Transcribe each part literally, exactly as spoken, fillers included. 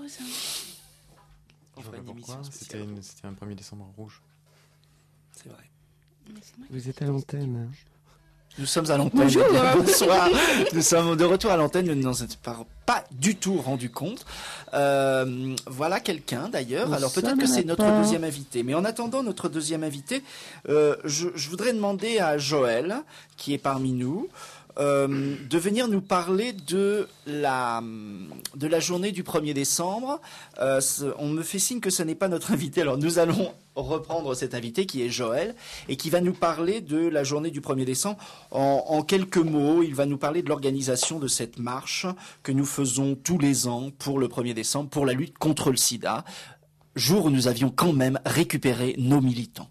rose. On fera une émission C'était, une, c'était un premier décembre rouge. C'est vrai. Vous êtes à l'antenne. Nous sommes à l'antenne. Bonjour. Bonsoir. Nous sommes de retour à l'antenne. Nous ne nous en sommes pas du tout rendu compte. Euh, voilà quelqu'un d'ailleurs. Nous Alors peut-être sommes que c'est à notre part. deuxième invité. Mais en attendant notre deuxième invité, euh, je, je voudrais demander à Joël, qui est parmi nous, euh, de venir nous parler de la de la journée du premier décembre. Euh, ce- on me fait signe que ce n'est pas notre invité. Alors nous allons reprendre cet invité qui est Joël et qui va nous parler de la journée du premier décembre en, en quelques mots. Il va nous parler de l'organisation de cette marche que nous faisons tous les ans pour le premier décembre pour la lutte contre le sida, jour où nous avions quand même récupéré nos militants.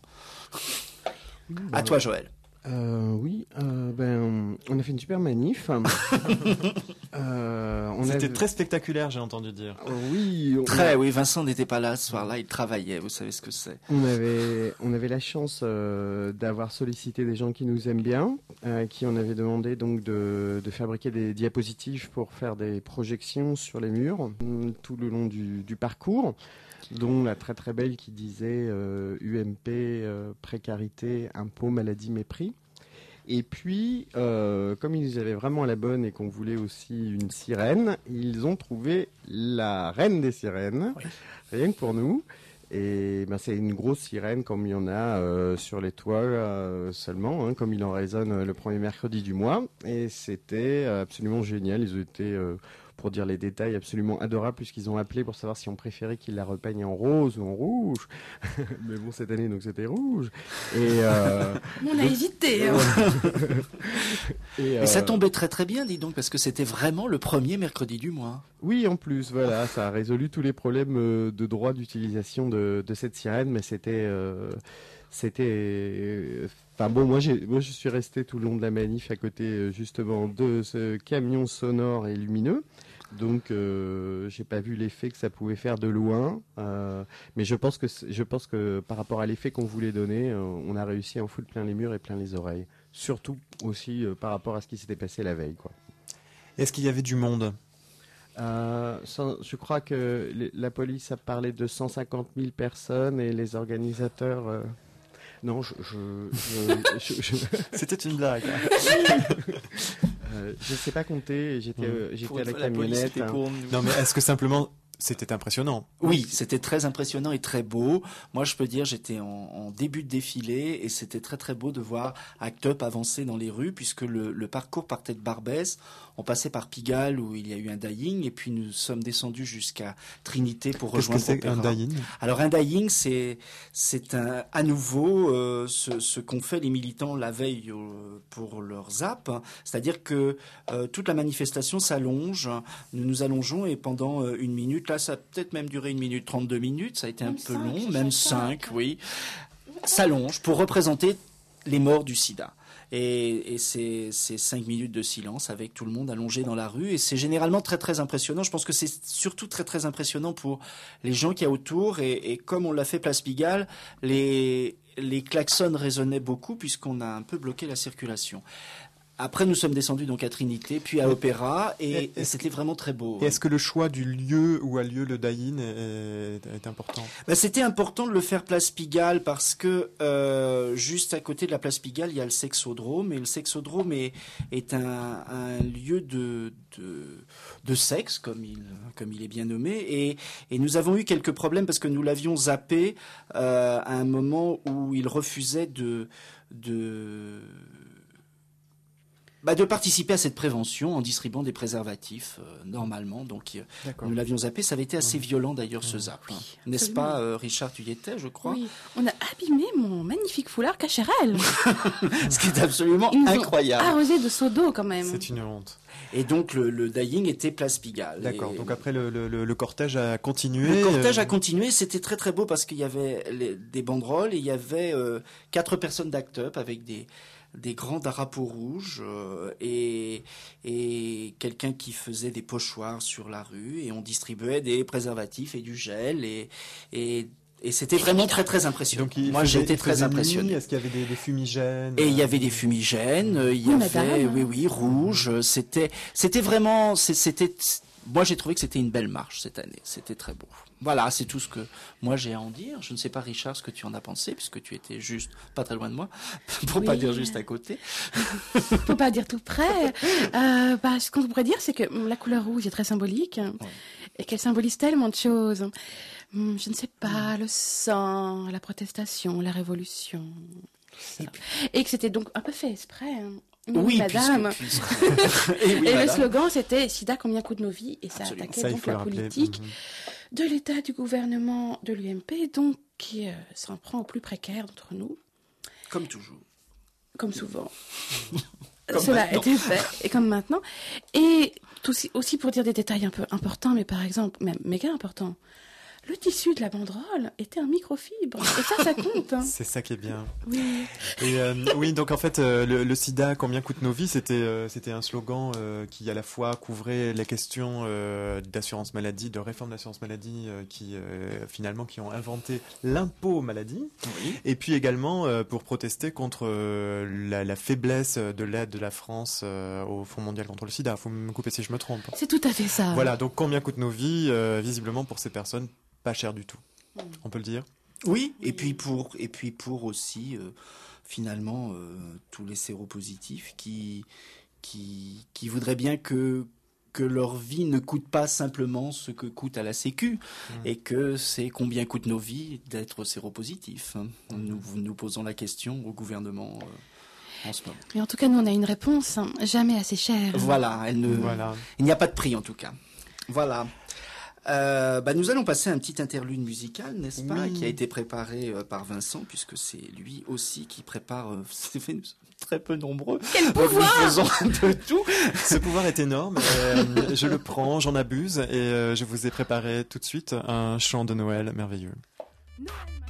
À toi Joël. Euh, oui, euh, ben, on a fait une super manif. euh, on C'était a... très spectaculaire, j'ai entendu dire. Euh, oui, on, Très, oui, Vincent n'était pas là ce soir-là, il travaillait, vous savez ce que c'est. on avait, on avait la chance euh, d'avoir sollicité des gens qui nous aiment bien, euh, qui on avait demandé donc de, de fabriquer des diapositives pour faire des projections sur les murs euh, tout le long du, du parcours, dont la très très belle qui disait euh, U M P, euh, précarité, impôts, maladie, mépris. Et puis, euh, comme ils avaient vraiment la bonne et qu'on voulait aussi une sirène, ils ont trouvé la reine des sirènes, Oui. rien que pour nous. Et ben, c'est une grosse sirène comme il y en a euh, sur les toits euh, seulement, hein, comme il en résonne euh, le premier mercredi du mois. Et c'était euh, absolument génial. Ils ont été, euh, pour dire les détails, absolument adorables puisqu'ils ont appelé pour savoir si on préférait qu'ils la repeignent en rose ou en rouge. Mais bon, cette année, donc c'était rouge. Et, euh, On a hésité. Hein. et, Et ça euh, tombait très très bien, dis donc, parce que c'était vraiment le premier mercredi du mois. Oui, en plus, voilà, ça a résolu tous les problèmes euh, de droit d'utilisation de, de cette sirène, mais c'était, euh, c'était, euh, enfin bon, moi j'ai, moi je suis resté tout le long de la manif à côté euh, justement de ce camion sonore et lumineux, donc euh, j'ai pas vu l'effet que ça pouvait faire de loin, euh, mais je pense que, c'est- je pense que par rapport à l'effet qu'on voulait donner, euh, on a réussi à en foutre plein les murs et plein les oreilles, surtout aussi euh, par rapport à ce qui s'était passé la veille, quoi. Est-ce qu'il y avait du monde? Euh, cent- je crois que les- la police a parlé de cent cinquante mille personnes et les organisateurs. euh, Non, je je je, je, je, C'était une blague. euh, je sais pas compter. J'étais Mm. euh, j'étais Pour à une la fois, la police camionnette. était hein. pour nous. Non, mais est-ce que simplement c'était impressionnant? Oui, c'était très impressionnant et très beau. Moi, je peux dire, j'étais en, en début de défilé et c'était très très beau de voir Act Up avancer dans les rues puisque le, le parcours partait de Barbès, on passait par Pigalle où il y a eu un dying et puis nous sommes descendus jusqu'à Trinité pour Qu'est-ce que rejoindre c'est un Opéra. die-in? Alors un dying, c'est c'est un à nouveau euh, ce, ce qu'ont fait les militants la veille euh, pour leur zap, c'est-à-dire que euh, toute la manifestation s'allonge, nous nous allongeons et pendant euh, une minute, là ça a peut-être même duré une minute trente-deux minutes, ça a été Même un peu cinq, long, j'ai même fait ça. cinq, oui, s'allonge pour représenter les morts du sida. Et, et c'est c'est cinq minutes de silence avec tout le monde allongé dans la rue et c'est généralement très très impressionnant. Je pense que c'est surtout très très impressionnant pour les gens qui y a autour et, et comme on l'a fait Place Pigalle, les les klaxons résonnaient beaucoup puisqu'on a un peu bloqué la circulation. Après, nous sommes descendus donc à Trinité, puis à Opéra, et, Et- et c'était vraiment très beau. Et est-ce que le choix du lieu où a lieu le die-in est, est important? Ben, c'était important de le faire place Pigalle parce que euh, juste à côté de la place Pigalle, il y a le sexodrome et le sexodrome est, est un, un lieu de, de, de sexe comme il, comme il est bien nommé et, et nous avons eu quelques problèmes parce que nous l'avions zappé euh, à un moment où il refusait de de bah, de participer à cette prévention en distribuant des préservatifs euh, normalement. Donc euh, D'accord. nous l'avions zappé. Ça avait été assez violent d'ailleurs ce zap. hein. N'est-ce absolument. pas, euh, Richard, tu y étais, je crois. Oui, on a abîmé mon magnifique foulard Cachérel. Ce qui est absolument Ils nous ont incroyable. arrosé de seaux d'eau quand même. C'est une honte. Et donc le, le dying était place Pigalle. D'accord. Et Donc après le, le, le- le cortège a continué. le cortège euh, a continué. C'était très très beau parce qu'il y avait les- des banderoles et il y avait euh, quatre personnes d'Act Up avec des des grands drapeaux rouges euh, et et quelqu'un qui faisait des pochoirs sur la rue et on distribuait des préservatifs et du gel et et et c'était vraiment très très impressionnant. Donc il Moi faisait- j'ai été il très faisait nuit. impressionné. Est-ce qu'il y avait des, des fumigènes? Et il y avait des fumigènes, euh, il y Oui, avait, madame. oui, oui, rouge. euh, C'était, c'était vraiment, c'est- c'était, moi, j'ai trouvé que c'était une belle marche cette année. C'était très beau. Voilà, c'est tout ce que moi j'ai à en dire. Je ne sais pas, Richard, ce que tu en as pensé, puisque tu étais juste pas très loin de moi, pour Oui. pas dire juste à côté. Faut pas dire tout près. Euh, bah, ce qu'on pourrait dire, c'est que hum, la couleur rouge est très symbolique Ouais. et qu'elle symbolise tellement de choses. Hum, Je ne sais pas, le sang, la protestation, la révolution. Et puis- Et que c'était donc un peu fait exprès. hein. Oui, madame. puisque- puisque- Et oui, Et le madame. slogan, c'était Sida, combien coûte nos vies? Et ça Absolument. attaquait Ça, il donc faut la le rappeler. politique Mhm. de l'État, du gouvernement, de l'U M P, donc qui euh, s'en prend aux plus précaires d'entre nous, Comme toujours. comme souvent. Comme Cela a maintenant. été fait, et comme maintenant. Et tout aussi, aussi pour dire des détails un peu importants, mais par exemple, même méga importants, le tissu de la banderole était un microfibre. Et ça, ça compte. hein. C'est ça qui est bien. Oui. Et euh, oui, donc en fait, euh, le, le sida, combien coûtent nos vies, c'était euh, c'était un slogan euh, qui à la fois couvrait les questions euh, d'assurance maladie, de réforme d'assurance maladie, euh, qui euh, finalement qui ont inventé l'impôt maladie, Oui. et puis également euh, pour protester contre euh, la, la faiblesse de l'aide de la France euh, au Fonds mondial contre le sida. Faut me couper si je me trompe. C'est tout à fait ça. Voilà, donc combien coûtent nos vies, euh, visiblement pour ces personnes, pas cher du tout. Mm. On peut le dire. Oui, et puis pour et puis pour aussi euh, finalement euh, tous les séropositifs qui qui qui voudraient bien que que leur vie ne coûte pas simplement ce que coûte à la Sécu, Mmh. et que c'est combien coûtent nos vies d'être séropositifs. hein. Nous nous posons la question au gouvernement euh, en ce moment. Mais en tout cas, nous, on a une réponse hein, jamais assez chère. Voilà, elle ne, Voilà. il n'y a pas de prix en tout cas. Voilà. Euh, bah, nous allons passer à un petit interlude musical, n'est-ce pas, Oui. qui a été préparé euh, par Vincent, puisque c'est lui aussi qui prépare. Euh, c'est fait nous sommes très peu nombreux. Quel Donc, pouvoir nous faisons de tout. Ce pouvoir est énorme. euh, je le prends, j'en abuse et euh, je vous ai préparé tout de suite un chant de Noël merveilleux. Noël,